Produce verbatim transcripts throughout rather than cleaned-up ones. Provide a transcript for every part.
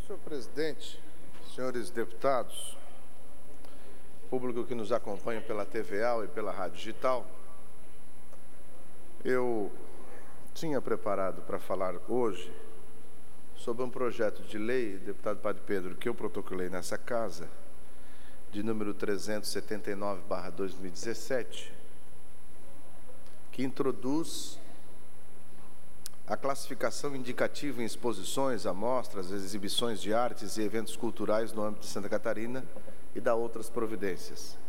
Senhor presidente, senhores deputados, público que nos acompanha pela T V A e pela Rádio Digital, eu tinha preparado para falar hoje sobre um projeto de lei, deputado Padre Pedro, que eu protocolei nessa casa, de número trezentos e setenta e nove barra dois mil e dezessete, que introduz a classificação indicativa em exposições, amostras, exibições de artes e eventos culturais no âmbito de Santa Catarina e dá outras providências.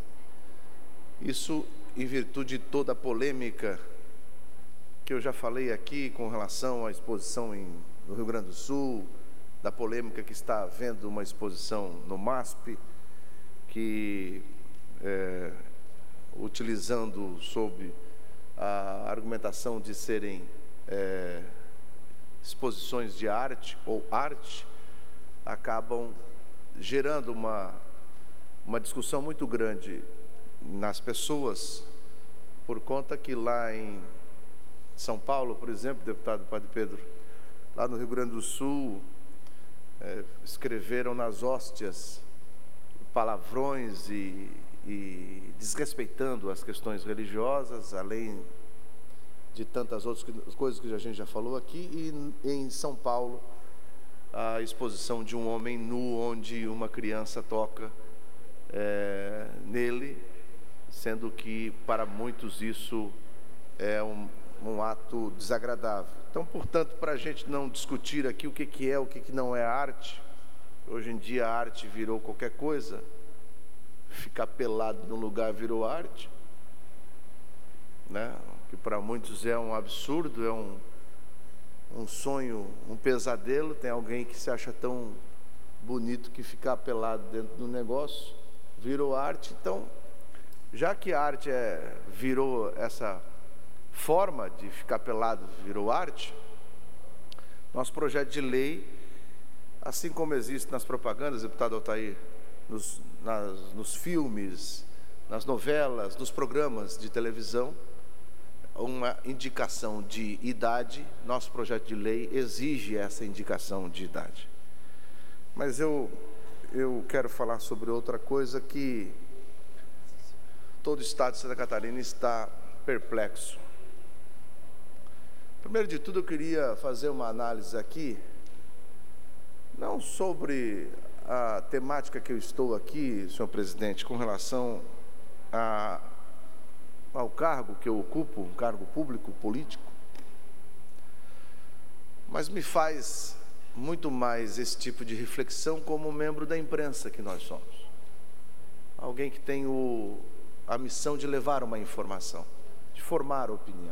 Isso em virtude de toda a polêmica que eu já falei aqui com relação à exposição em, no Rio Grande do Sul, da polêmica que está havendo uma exposição no MASP, que, é, utilizando sob a argumentação de serem É, exposições de arte ou arte, acabam gerando uma, uma discussão muito grande nas pessoas, por conta que lá em São Paulo, por exemplo, deputado Padre Pedro, lá no Rio Grande do Sul, é, escreveram nas hóstias palavrões e, e desrespeitando as questões religiosas, além de tantas outras coisas que a gente já falou aqui, e em São Paulo, a exposição de um homem nu, onde uma criança toca é, nele, sendo que para muitos isso é um, um ato desagradável. Então, portanto, para a gente não discutir aqui o que, que é, o que, que não é arte, hoje em dia a arte virou qualquer coisa, ficar pelado num lugar virou arte, né? Que para muitos é um absurdo, é um, um sonho, um pesadelo. Tem alguém que se acha tão bonito que ficar pelado dentro do negócio virou arte. Então, já que a arte é, virou essa forma de ficar pelado, virou arte, nosso projeto de lei, assim como existe nas propagandas, deputado Altair, nos, nas, nos filmes, nas novelas, nos programas de televisão, uma indicação de idade, nosso projeto de lei exige essa indicação de idade. Mas eu, eu quero falar sobre outra coisa que todo o estado de Santa Catarina está perplexo. Primeiro de tudo, eu queria fazer uma análise aqui, não sobre a temática que eu estou aqui, senhor presidente, com relação a ao cargo que eu ocupo, um cargo público, político, mas me faz muito mais esse tipo de reflexão como membro da imprensa que nós somos. Alguém que tem o, a missão de levar uma informação, de formar opinião.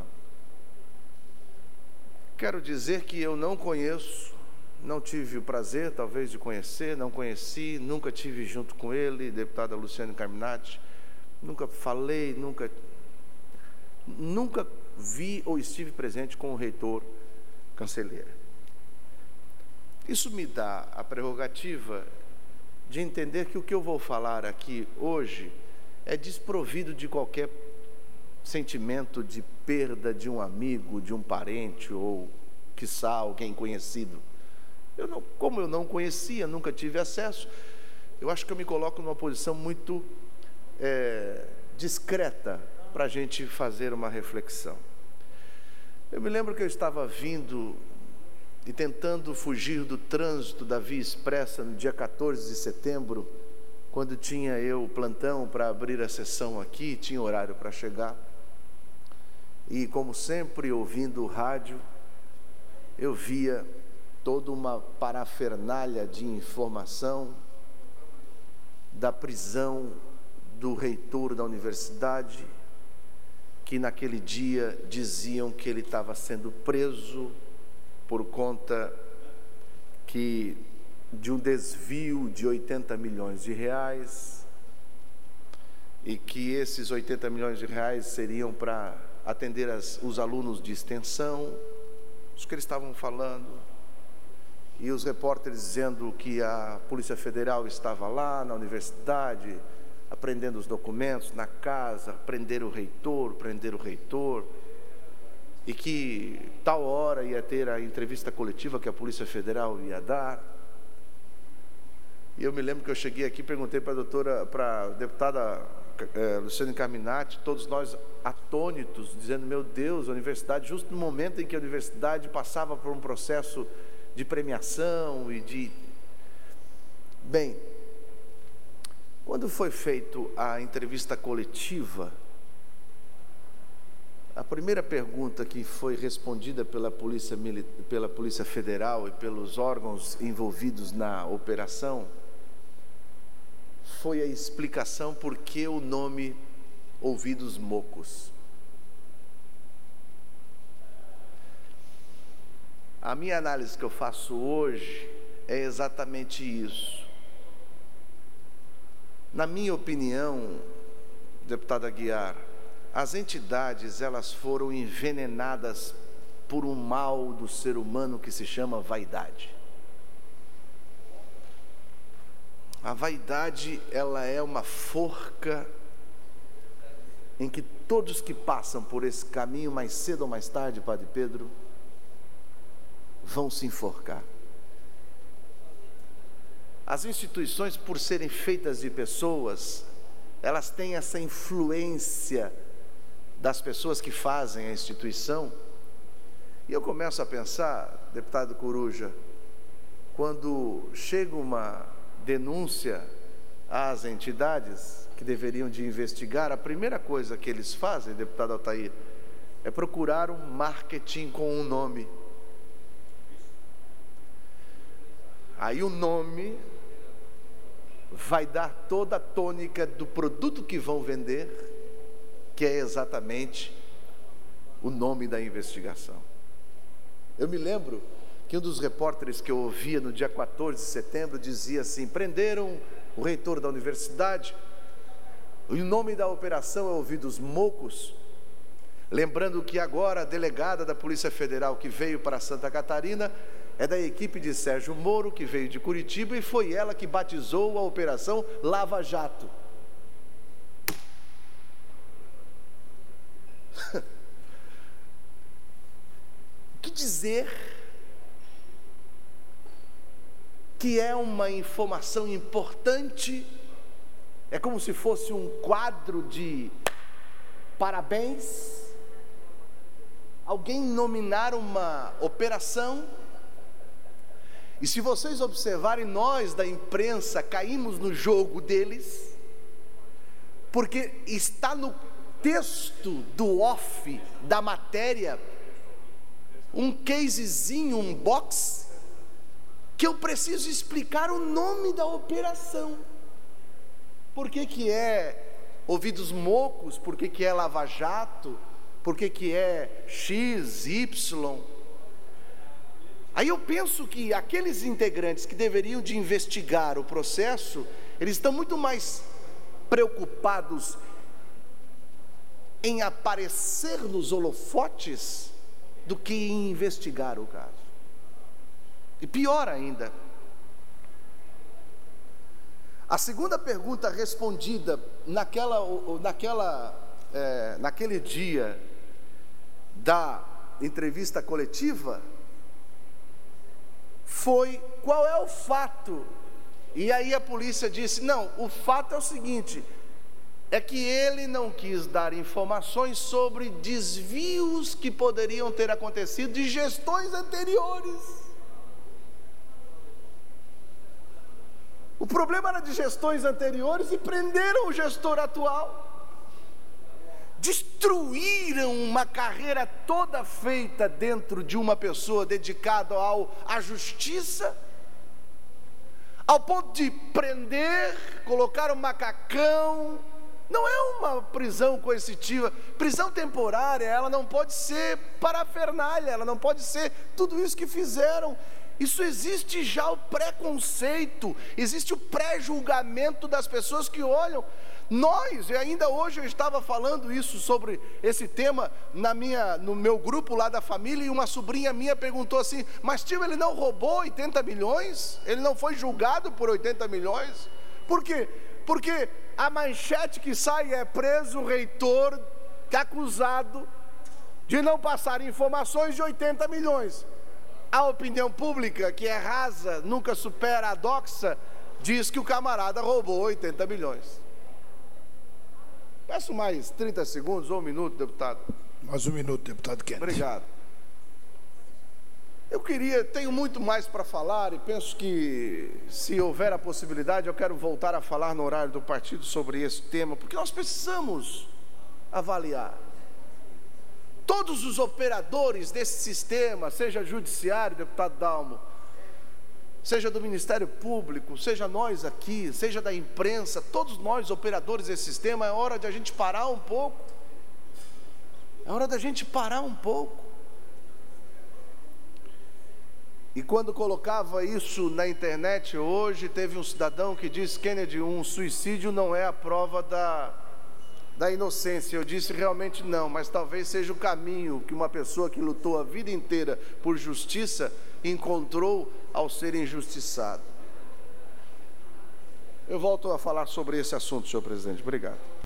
Quero dizer que eu não conheço, não tive o prazer, talvez, de conhecer, não conheci, nunca tive junto com ele, deputada Luciane Carminati, nunca falei, nunca... Nunca vi ou estive presente com o reitor Cancelheira. Isso me dá a prerrogativa de entender que o que eu vou falar aqui hoje é desprovido de qualquer sentimento de perda de um amigo, de um parente ou, quiçá, alguém conhecido. Eu não, como eu não conhecia, nunca tive acesso, eu acho que eu me coloco numa posição muito é, discreta para a gente fazer uma reflexão. Eu me lembro que eu estava vindo e tentando fugir do trânsito da Via Expressa no dia quatorze de setembro, quando tinha eu plantão para abrir a sessão aqui, tinha horário para chegar, e como sempre, ouvindo o rádio, eu via toda uma parafernália de informação da prisão do reitor da universidade, que naquele dia diziam que ele estava sendo preso por conta que, de um desvio de oitenta milhões de reais, e que esses oitenta milhões de reais seriam para atender as, os alunos de extensão, os que eles estavam falando, e os repórteres dizendo que a Polícia Federal estava lá na universidade, apreendendo os documentos na casa, prender o reitor, prender o reitor, e que tal hora ia ter a entrevista coletiva que a Polícia Federal ia dar. E eu me lembro que eu cheguei aqui e perguntei para a doutora, para a deputada é, Luciane Carminati, todos nós atônitos, dizendo, meu Deus, a universidade, justo no momento em que a universidade passava por um processo de premiação e de... Bem, quando foi feita a entrevista coletiva, a primeira pergunta que foi respondida pela Polícia, pela Polícia Federal e pelos órgãos envolvidos na operação foi a explicação por que o nome Ouvidos Mocos. A minha análise que eu faço hoje é exatamente isso. Na minha opinião, deputada Aguiar, as entidades, elas foram envenenadas por um mal do ser humano que se chama vaidade. A vaidade, ela é uma forca em que todos que passam por esse caminho, mais cedo ou mais tarde, Padre Pedro, vão se enforcar. As instituições, por serem feitas de pessoas, elas têm essa influência das pessoas que fazem a instituição. E eu começo a pensar, deputado Coruja, quando chega uma denúncia às entidades que deveriam de investigar, a primeira coisa que eles fazem, deputado Altair, é procurar um marketing com um nome. Aí o nome vai dar toda a tônica do produto que vão vender, que é exatamente o nome da investigação. Eu me lembro que um dos repórteres que eu ouvia no dia quatorze de setembro dizia assim: prenderam o reitor da universidade, o nome da operação é Ouvidos Mocos, lembrando que agora a delegada da Polícia Federal que veio para Santa Catarina é da equipe de Sérgio Moro, que veio de Curitiba, e foi ela que batizou a operação Lava Jato. O que dizer que é uma informação importante, é como se fosse um quadro de parabéns, alguém nominar uma operação, e se vocês observarem, nós da imprensa caímos no jogo deles, porque está no texto do off da matéria um casezinho, um box, que eu preciso explicar o nome da operação. Por que que é Ouvidos Mocos? Por que que é Lava Jato? Por que que é X, Y? Aí eu penso que aqueles integrantes que deveriam de investigar o processo, eles estão muito mais preocupados em aparecer nos holofotes do que em investigar o caso. E pior ainda, a segunda pergunta respondida naquela, naquela, é, naquele dia da entrevista coletiva foi: qual é o fato? E aí a polícia disse: não, o fato é o seguinte, é que ele não quis dar informações sobre desvios que poderiam ter acontecido de gestões anteriores. O problema era de gestões anteriores e prenderam o gestor atual. Destruíram uma carreira toda feita dentro de uma pessoa dedicada ao, à justiça, ao ponto de prender, colocar um macacão. Não é uma prisão coercitiva. Prisão temporária, ela não pode ser parafernália, ela não pode ser tudo isso que fizeram. Isso existe já o preconceito, existe o pré-julgamento das pessoas que olham. Nós, e ainda hoje eu estava falando isso sobre esse tema na minha, no meu grupo lá da família, e uma sobrinha minha perguntou assim: mas tio, ele não roubou oitenta milhões? Ele não foi julgado por oitenta milhões? Por quê? Porque a manchete que sai é: preso o reitor acusado de não passar informações de oitenta milhões. A opinião pública, que é rasa, nunca supera a doxa, diz que o camarada roubou oitenta milhões. Peço mais trinta segundos ou um minuto, deputado. Mais um minuto, deputado Kennedy. Obrigado. Eu queria, tenho muito mais para falar e penso que, se houver a possibilidade, eu quero voltar a falar no horário do partido sobre esse tema, porque nós precisamos avaliar. Todos os operadores desse sistema, seja judiciário, deputado Dalmo, seja do Ministério Público, seja nós aqui, seja da imprensa, todos nós operadores desse sistema, é hora de a gente parar um pouco. É hora da gente parar um pouco. E quando colocava isso na internet hoje, teve um cidadão que disse: Kennedy, um suicídio não é a prova da, da inocência. Eu disse: realmente não, mas talvez seja o caminho que uma pessoa que lutou a vida inteira por justiça encontrou ao ser injustiçado. Eu volto a falar sobre esse assunto, senhor presidente. Obrigado.